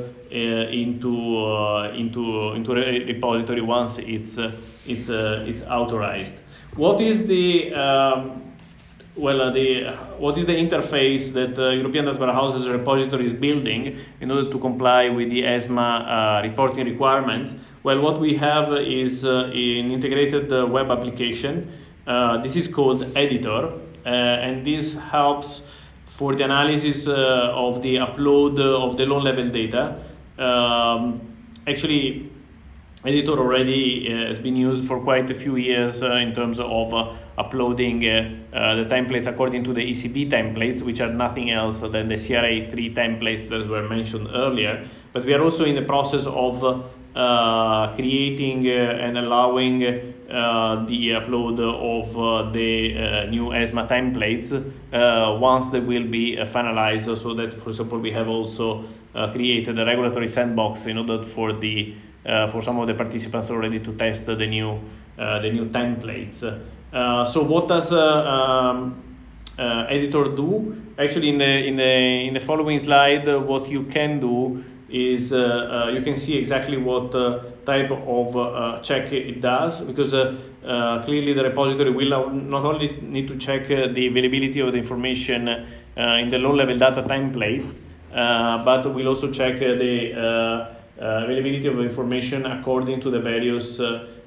into uh, into into a repository once it's uh, it's uh, it's authorized. What is the um, well uh, the what is the interface that uh, European Data Warehouses repository is building in order to comply with the ESMA uh, reporting requirements? Well, what we have is uh, an integrated uh, web application. Uh, this is called Editor, uh, and this helps for the analysis uh, of the upload of the loan level data. Um, actually, Editor already uh, has been used for quite a few years uh, in terms of uh, uploading uh, uh, the templates according to the E C B templates, which are nothing else than the C R A three templates that were mentioned earlier. But we are also in the process of uh, uh, creating uh, and allowing uh, the upload of uh, the uh, new ESMA templates uh, once they will be uh, finalized, so that, for example, we have also uh, created a regulatory sandbox in order for the Uh, for some of the participants already to test the new uh, the new templates. Uh, so what does uh, um, uh, Editor do? Actually, in the in the in the following slide, uh, what you can do is uh, uh, you can see exactly what uh, type of uh, check it does, because uh, uh, clearly the repository will not only need to check uh, the availability of the information uh, in the loan level data templates, uh, but will also check uh, the uh, Uh, availability of information according to the various uh,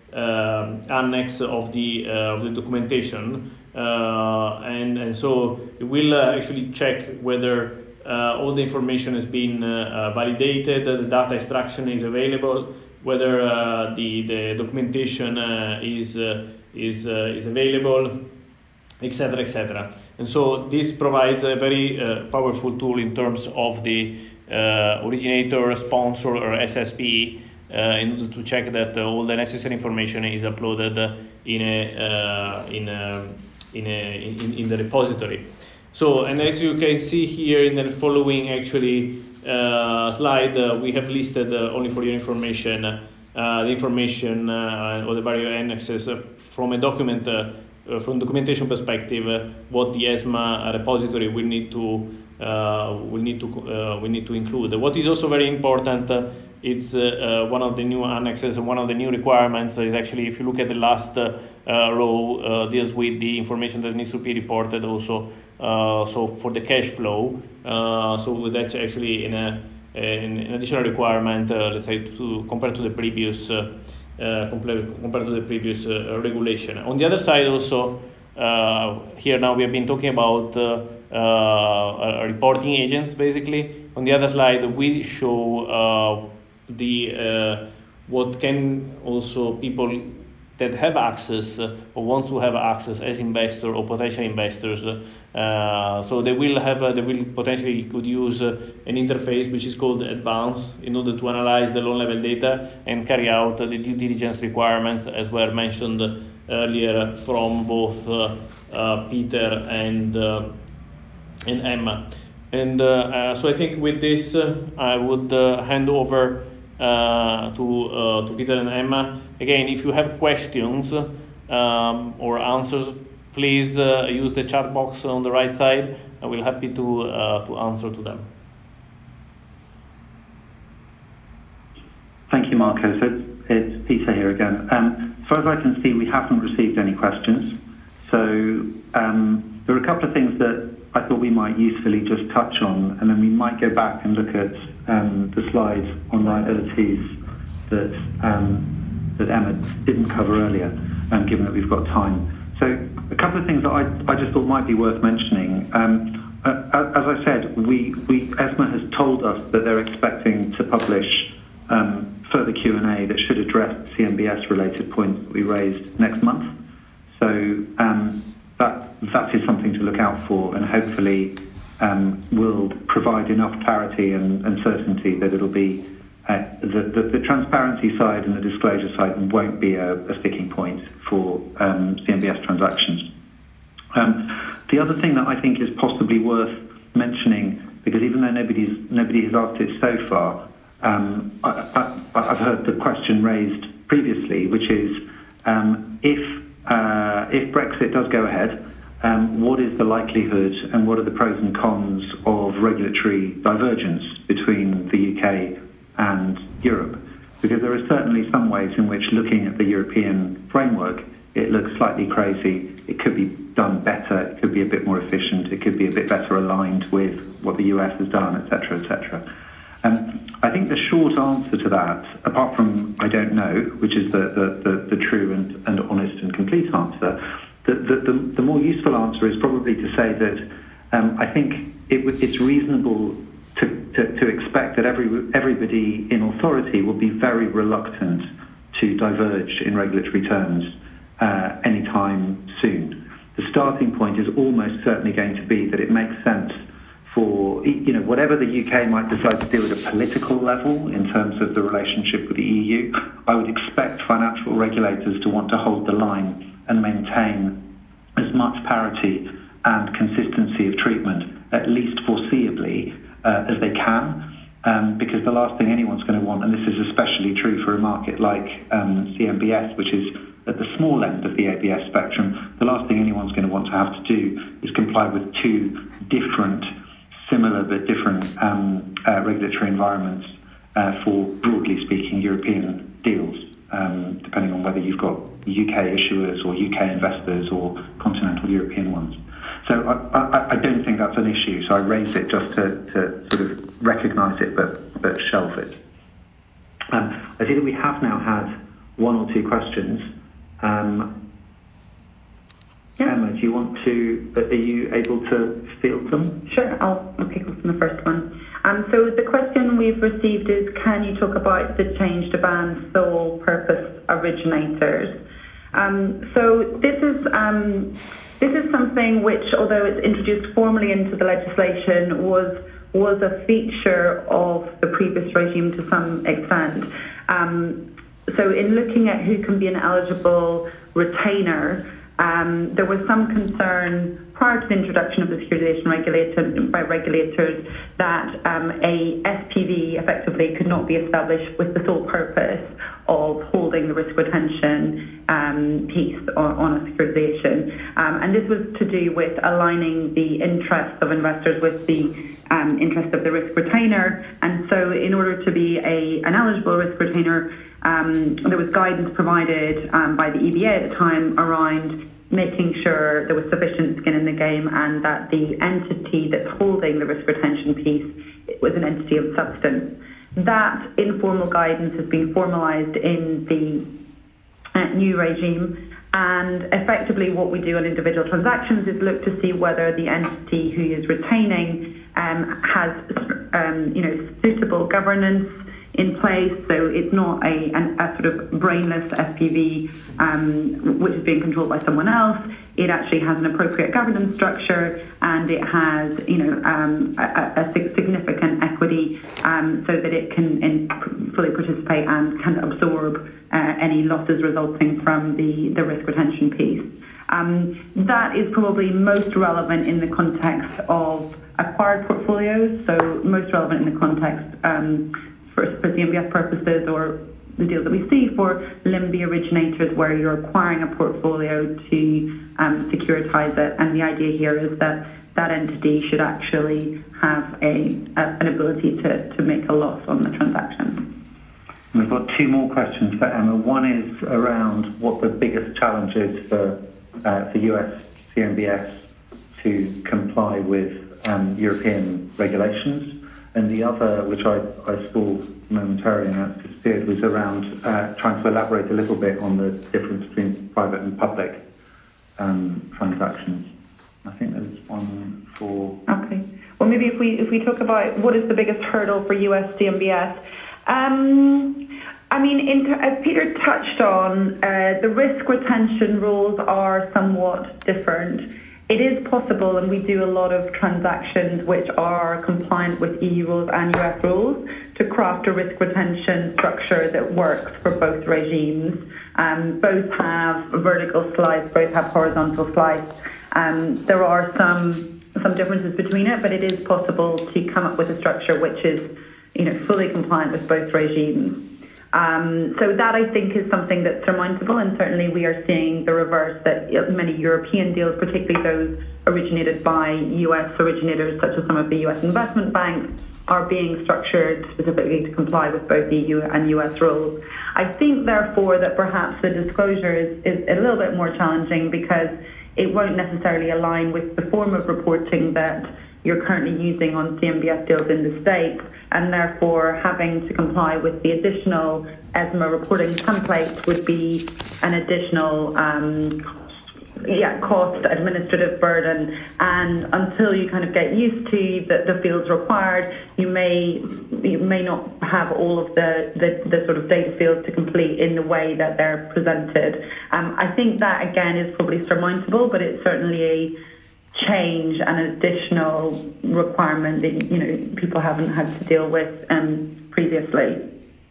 uh, annex of the uh, of the documentation, uh, and and so it will uh, actually check whether uh, all the information has been uh, uh, validated, the data extraction is available, whether uh, the the documentation uh, is uh, is uh, is available, et cetera, et cetera. And so this provides a very uh, powerful tool in terms of the Uh, originator, sponsor, or S S P uh, in order to check that uh, all the necessary information is uploaded in a uh, in a, in, a in, in the repository. So, and as you can see here in the following actually uh, slide, uh, we have listed uh, only for your information uh, the information uh, or the various annexes uh, from a document uh, uh, from documentation perspective, uh, what the ESMA repository will need to Uh, we need to uh, we need to include. What is also very important, uh, it's uh, uh, one of the new annexes, one of the new requirements is actually, if you look at the last uh, uh, row, uh, deals with the information that needs to be reported also. Uh, so for the cash flow, uh, so that's actually in a in an additional requirement, uh, let's say, to compared to the previous uh, uh, compared compared to the previous uh, regulation. On the other side, also uh, here now we have been talking about. Uh, Uh, reporting agents, basically. On the other slide, we show uh, the uh, what can also people that have access uh, or wants to have access as investor or potential investors. Uh, so they will have uh, they will potentially could use uh, an interface which is called Advance in order to analyze the loan level data and carry out uh, the due diligence requirements, as were mentioned earlier from both uh, uh, Peter and. Uh, and Emma. And uh, uh, so I think with this, uh, I would uh, hand over uh, to uh, to Peter and Emma. Again, if you have questions um, or answers, please uh, use the chat box on the right side. I will be happy to uh, to answer to them. Thank you, Marco. So it's Peter here again. Um, as far as I can see, we haven't received any questions. So um, there are a couple of things that I thought we might usefully just touch on, and then we might go back and look at um, the slides on liabilities that um, that Emma didn't cover earlier, um, given that we've got time. So a couple of things that I, I just thought might be worth mentioning. Um, uh, as I said, we, we ESMA has told us that they're expecting to publish um, further Q and A that should address C M B S-related points that we raised next month. So um, that that is something to look out for, and hopefully um, will provide enough clarity and, and certainty that it'll be uh, the, the, the transparency side and the disclosure side won't be a, a sticking point for um, C M B S transactions. Um, the other thing that I think is possibly worth mentioning, because even though nobody's nobody has asked it so far, um, I, I, I've heard the question raised previously, which is um, if uh, if Brexit does go ahead, um, what is the likelihood and what are the pros and cons of regulatory divergence between the U K and Europe? Because there are certainly some ways in which looking at the European framework, it looks slightly crazy. It could be done better. It could be a bit more efficient. It could be a bit better aligned with what the U S has done, et cetera, et cetera. Um, I think the short answer to that, apart from I don't know, which is the, the, the, the true and, and honest and complete answer, the, the, the, the more useful answer is probably to say that um, I think it, it's reasonable to, to, to expect that every, everybody in authority will be very reluctant to diverge in regulatory terms uh, anytime soon. The starting point is almost certainly going to be that it makes sense for, you know, whatever the U K might decide to do at a political level in terms of the relationship with the E U, I would expect financial regulators to want to hold the line and maintain as much parity and consistency of treatment, at least foreseeably, uh, as they can, um, because the last thing anyone's going to want, and this is especially true for a market like um, C M B S, which is at the small end of the A B S spectrum, the last thing anyone's going to want to have to do is comply with two different similar but different um, uh, regulatory environments uh, for, broadly speaking, European deals, um, depending on whether you've got U K issuers or U K investors or continental European ones. So I, I, I don't think that's an issue, so I raised it just to, to sort of recognise it but, but shelve it. Um, I see that we have now had one or two questions. Um, Yeah. Emma, do you want to, are you able to field them? Sure, I'll, I'll kick off from the first one. Um, so the question we've received is, can you talk about the change to ban sole purpose originators? Um, so this is um, this is something which, although it's introduced formally into the legislation, was was a feature of the previous regime to some extent. Um, so in looking at who can be an eligible retainer, Um, there was some concern prior to the introduction of the securitization regulator by regulators that um, a S P V effectively could not be established with the sole purpose of holding the risk retention um, piece on, on a securitization. Um, and this was to do with aligning the interests of investors with the um, interest of the risk retainer. And so in order to be a, an eligible risk retainer, um, there was guidance provided um, by the E B A at the time around making sure there was sufficient skin in the game and that the entity that's holding the risk retention piece was an entity of substance. That informal guidance has been formalised in the uh, new regime, and effectively what we do on individual transactions is look to see whether the entity who is retaining um, has um, you know, suitable governance in place, so it's not a, an, a sort of brainless S P V um, which is being controlled by someone else. It actually has an appropriate governance structure, and it has, you know, um, a, a significant equity um, so that it can in, fully participate and can absorb uh, any losses resulting from the, the risk retention piece. Um, that is probably most relevant in the context of acquired portfolios, so most relevant in the context um, for, for C M B S purposes, or the deals that we see for L I M B originators where you're acquiring a portfolio to um, securitize it. And the idea here is that that entity should actually have a, a an ability to, to make a loss on the transaction. We've got two more questions for Emma. One is around what the biggest challenge is for, uh, for U S C M B S to comply with um, European regulations. And the other, which I, I saw momentarily and that's disappeared, was around uh, trying to elaborate a little bit on the difference between private and public um, transactions. I think there's one for... Okay. Well, maybe if we if we talk about what is the biggest hurdle for U S C M B S, um, I mean, in, as Peter touched on, uh, the risk retention rules are somewhat different. It is possible, and we do a lot of transactions which are compliant with E U rules and U S rules, to craft a risk retention structure that works for both regimes. Um, both have vertical slice, both have horizontal slice. Um, there are some some differences between it, but it is possible to come up with a structure which is, you know, fully compliant with both regimes. Um, so that, I think, is something that's surmountable, and certainly we are seeing the reverse, that many European deals, particularly those originated by U S originators, such as some of the U S investment banks, are being structured specifically to comply with both E U and U S rules. I think, therefore, that perhaps the disclosure is, is a little bit more challenging, because it won't necessarily align with the form of reporting that you're currently using on C M B S deals in the States, and therefore having to comply with the additional ESMA reporting template would be an additional um, yeah, cost, administrative burden, and until you kind of get used to the, the fields required, you may you may not have all of the, the, the sort of data fields to complete in the way that they're presented. Um, I think that, again, is probably surmountable, but it's certainly a change and an additional requirement that, you know, people haven't had to deal with um, previously.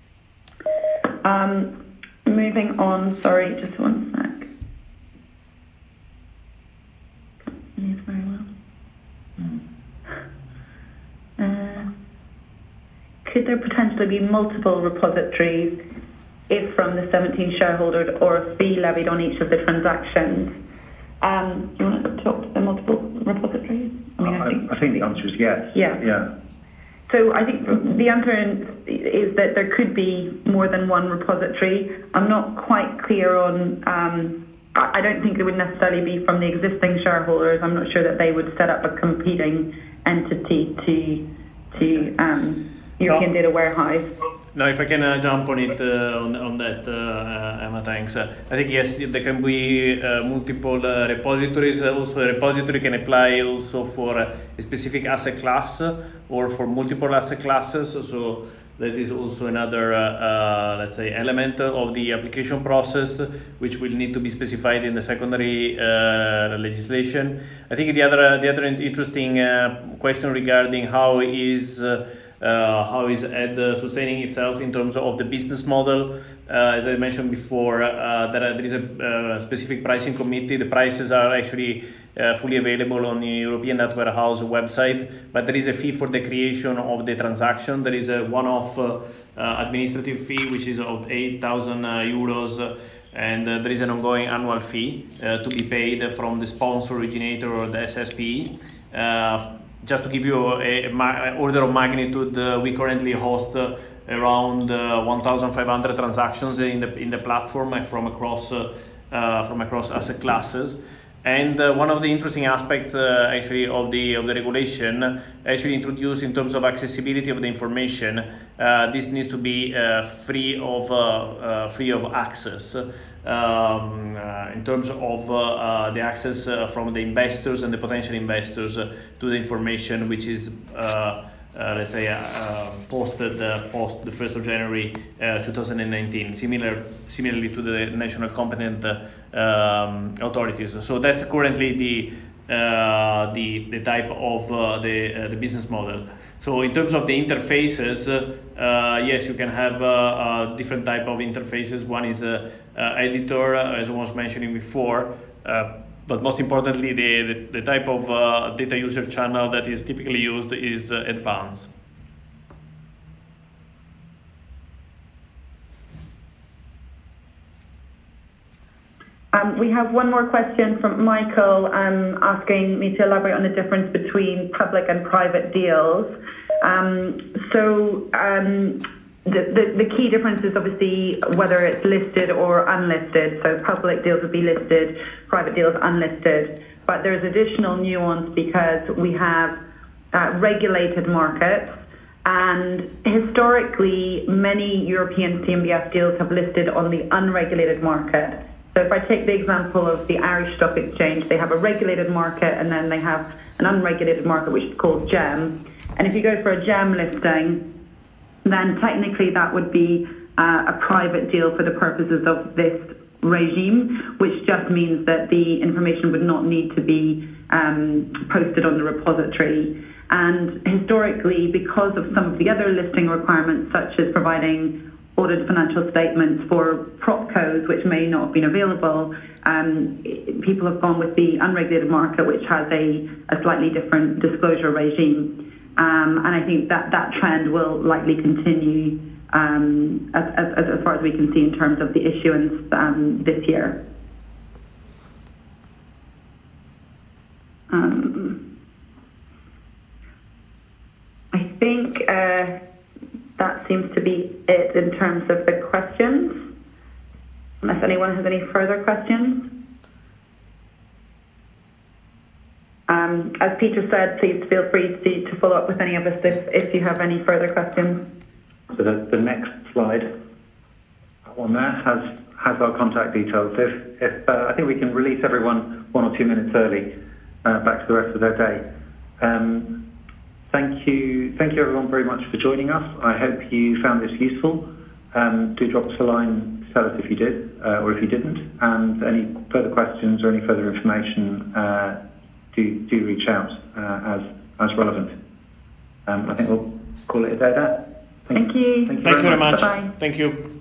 Um, moving on, sorry, just one sec. Very well. Uh, could there potentially be multiple repositories if from the seventeen shareholders, or a fee levied on each of the transactions? Um, do you want to talk to the multiple repositories? I mean, I, I, think, I think the answer is yes. Yeah. Yeah. So I think the answer is that there could be more than one repository. I'm not quite clear on. Um, I don't think it would necessarily be from the existing shareholders. I'm not sure that they would set up a competing entity to to um, European no. Data Warehouse. No, if I can uh, jump on it uh, on, on that, uh, Emma, thanks. Uh, I think yes, there can be uh, multiple uh, repositories. Also, a repository can apply also for a specific asset class or for multiple asset classes. So that is also another, uh, uh, let's say, element of the application process, which will need to be specified in the secondary uh, legislation. I think the other, the other interesting uh, question regarding how is uh, uh, how is Ed uh, sustaining itself in terms of the business model. Uh, as I mentioned before, uh, there, there is a uh, specific pricing committee. The prices are actually uh, fully available on the European Data Warehouse website, but there is a fee for the creation of the transaction. There is a one-off uh, uh, administrative fee, which is of eight thousand uh, euros, uh, and uh, there is an ongoing annual fee uh, to be paid from the sponsor, originator, or the S S P E. Uh, just to give you a, a, a order of magnitude, uh, we currently host uh, around uh, one thousand five hundred transactions in the in the platform from across uh, uh, from across asset classes. And uh, one of the interesting aspects uh, actually of the of the regulation actually introduced in terms of accessibility of the information. Uh, this needs to be uh, free of uh, uh, free of access um, uh, in terms of uh, uh, the access uh, from the investors and the potential investors uh, to the information which is uh, Uh, let's say, uh, uh, posted uh, post the first of January uh, two thousand nineteen, similar, similarly to the national competent uh, um, authorities. So that's currently the uh, the the type of uh, the uh, the business model. So in terms of the interfaces, uh, uh, yes, you can have uh, uh, different type of interfaces. One is a uh, uh, editor, uh, as I was mentioning before. Uh, But most importantly, the, the, the type of uh, data user channel that is typically used is uh, Advance. Um, we have one more question from Michael um, asking me to elaborate on the difference between public and private deals. Um, so um, The, the, the key difference is obviously whether it's listed or unlisted. So public deals would be listed, private deals unlisted. But there's additional nuance because we have uh, regulated markets, and historically many European C M B S deals have listed on the unregulated market So if I take the example of the Irish Stock Exchange, they have a regulated market and then they have an unregulated market which is called GEM. And if you go for a GEM listing, then technically that would be uh, a private deal for the purposes of this regime, which just means that the information would not need to be um, posted on the repository. And historically, because of some of the other listing requirements, such as providing audited financial statements for propcos, which may not have been available, um, people have gone with the unregulated market, which has a, a slightly different disclosure regime. Um, and I think that that trend will likely continue um, as, as, as far as we can see in terms of the issuance um, this year. Um, I think uh, that seems to be it in terms of the questions, unless anyone has any further questions. Um, as Peter said, please feel free to, to follow up with any of us if, if you have any further questions. So the, the next slide, that one there, has has our contact details. If, if uh, I think we can release everyone one or two minutes early uh, back to the rest of their day. Um, thank you, thank you everyone very much for joining us. I hope you found this useful. Um, do drop us a line to tell us if you did uh, or if you didn't. And any further questions or any further information, uh, do do reach out uh, as as relevant. Um, I think we'll call it a day there. Thank you. Thank you very much. Bye-bye. Thank you.